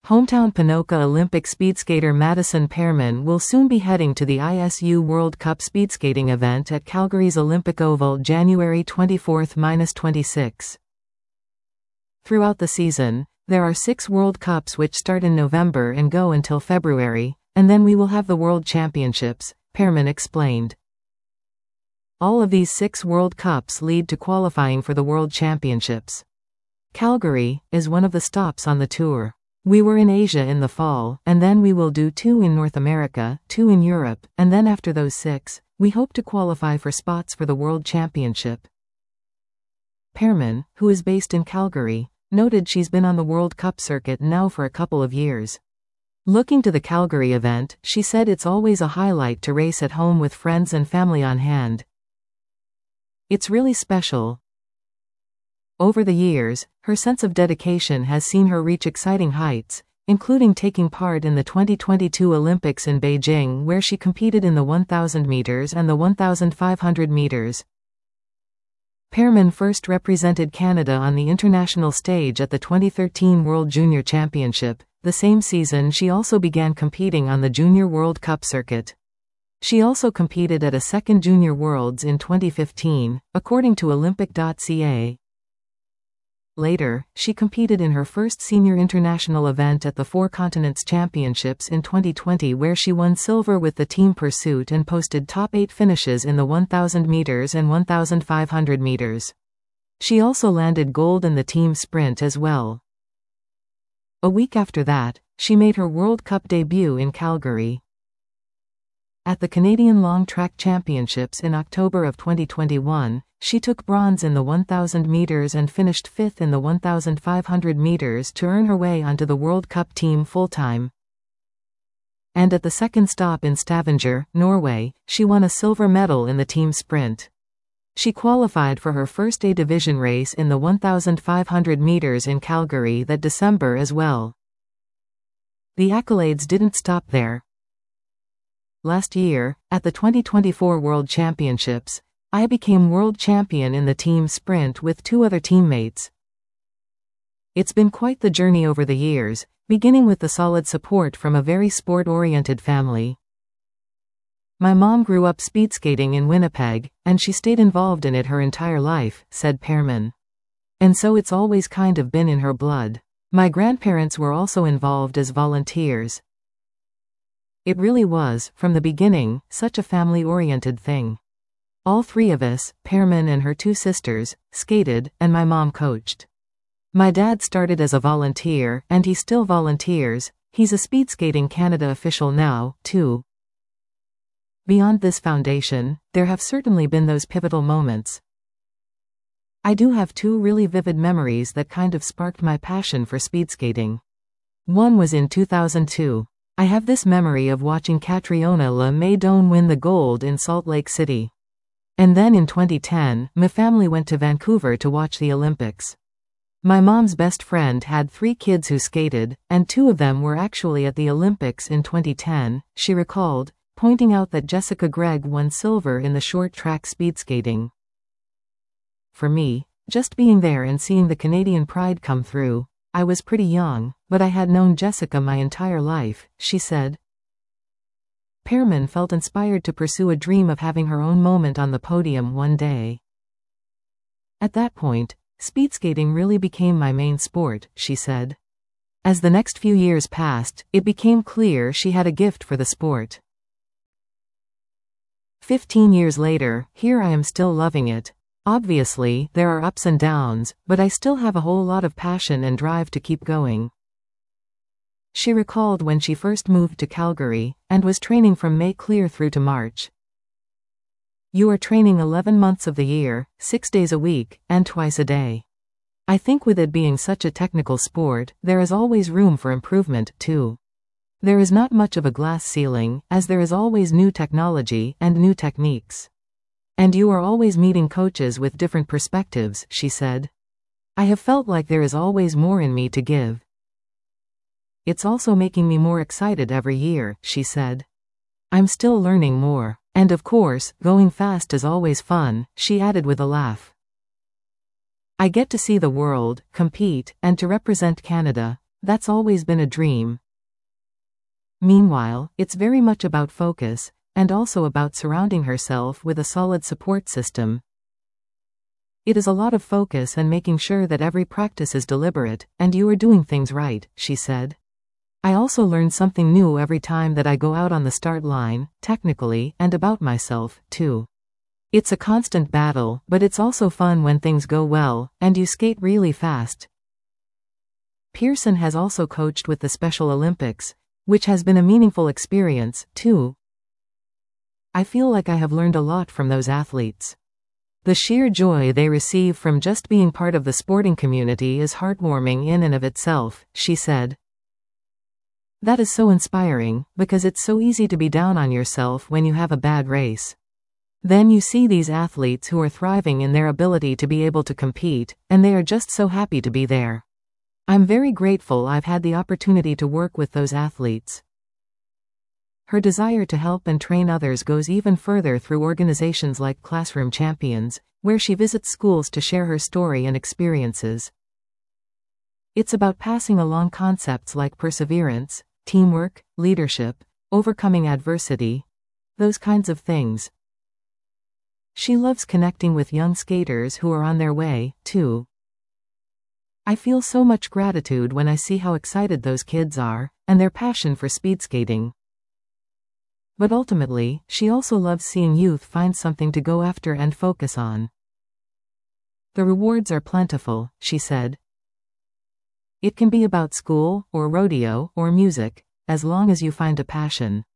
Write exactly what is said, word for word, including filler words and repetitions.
Hometown Ponoka Olympic speedskater Madison Pearman will soon be heading to the I S U World Cup speedskating event at Calgary's Olympic Oval January twenty-fourth to twenty-sixth. Throughout the season, there are six World Cups which start in November and go until February, and then we will have the World Championships, Pearman explained. All of these six World Cups lead to qualifying for the World Championships. Calgary is one of the stops on the tour. We were in Asia in the fall, and then we will do two in North America, two in Europe, and then after those six, we hope to qualify for spots for the World Championship. Pearman, who is based in Calgary, noted she's been on the World Cup circuit now for a couple of years. Looking to the Calgary event, she said it's always a highlight to race at home with friends and family on hand. It's really special. Over the years, her sense of dedication has seen her reach exciting heights, including taking part in the twenty twenty-two Olympics in Beijing, where she competed in the one thousand meters and the one thousand five hundred meters. Pearman first represented Canada on the international stage at the twenty thirteen World Junior Championship. The same season she also began competing on the Junior World Cup circuit. She also competed at a second Junior Worlds in twenty fifteen, according to Olympic dot C A. Later, she competed in her first senior international event at the Four Continents Championships in twenty twenty, where she won silver with the team pursuit and posted top eight finishes in the one thousand meters and one thousand five hundred meters. She also landed gold in the team sprint as well. A week after that, she made her World Cup debut in Calgary. At the Canadian Long Track Championships in October of twenty twenty-one, she took bronze in the one thousand meters and finished fifth in the one thousand five hundred meters to earn her way onto the World Cup team full-time. And at the second stop in Stavanger, Norway, she won a silver medal in the team sprint. She qualified for her first A-division race in the one thousand five hundred meters in Calgary that December as well. The accolades didn't stop there. Last year, at the twenty twenty-four World Championships, I became world champion in the team sprint with two other teammates. It's been quite the journey over the years, beginning with the solid support from a very sport-oriented family. My mom grew up speedskating in Winnipeg, and she stayed involved in it her entire life, said Pearman. And so it's always kind of been in her blood. My grandparents were also involved as volunteers. It really was, from the beginning, such a family-oriented thing. All three of us, Pearman and her two sisters, skated, and my mom coached. My dad started as a volunteer, and he still volunteers. He's a Speedskating Canada official now, too. Beyond this foundation, there have certainly been those pivotal moments. I do have two really vivid memories that kind of sparked my passion for speedskating. One was in two thousand two. I have this memory of watching Catriona Le Maidon win the gold in Salt Lake City. And then in twenty ten, my family went to Vancouver to watch the Olympics. My mom's best friend had three kids who skated, and two of them were actually at the Olympics in twenty ten, she recalled, pointing out that Jessica Gregg won silver in the short track speedskating. For me, just being there and seeing the Canadian pride come through, I was pretty young, but I had known Jessica my entire life, she said. Pearman felt inspired to pursue a dream of having her own moment on the podium one day. At that point, speedskating really became my main sport, she said. As the next few years passed, it became clear she had a gift for the sport. Fifteen years later, here I am still loving it. Obviously, there are ups and downs, but I still have a whole lot of passion and drive to keep going. She recalled when she first moved to Calgary, and was training from May clear through to March. You are training eleven months of the year, six days a week, and twice a day. I think with it being such a technical sport, there is always room for improvement, too. There is not much of a glass ceiling, as there is always new technology and new techniques. And you are always meeting coaches with different perspectives, she said. I have felt like there is always more in me to give. It's also making me more excited every year, she said. I'm still learning more. And of course, going fast is always fun, she added with a laugh. I get to see the world, compete, and to represent Canada. That's always been a dream. Meanwhile, it's very much about focus, and also about surrounding herself with a solid support system. It is a lot of focus and making sure that every practice is deliberate, and you are doing things right, she said. I also learn something new every time that I go out on the start line, technically, and about myself, too. It's a constant battle, but it's also fun when things go well, and you skate really fast. Pearson has also coached with the Special Olympics, which has been a meaningful experience, too. I feel like I have learned a lot from those athletes. The sheer joy they receive from just being part of the sporting community is heartwarming in and of itself, she said. That is so inspiring, because it's so easy to be down on yourself when you have a bad race. Then you see these athletes who are thriving in their ability to be able to compete, and they are just so happy to be there. I'm very grateful I've had the opportunity to work with those athletes. Her desire to help and train others goes even further through organizations like Classroom Champions, where she visits schools to share her story and experiences. It's about passing along concepts like perseverance, teamwork, leadership, overcoming adversity, those kinds of things. She loves connecting with young skaters who are on their way, too. I feel so much gratitude when I see how excited those kids are, and their passion for speed skating. But ultimately, she also loves seeing youth find something to go after and focus on. The rewards are plentiful, she said. It can be about school, or rodeo, or music, as long as you find a passion.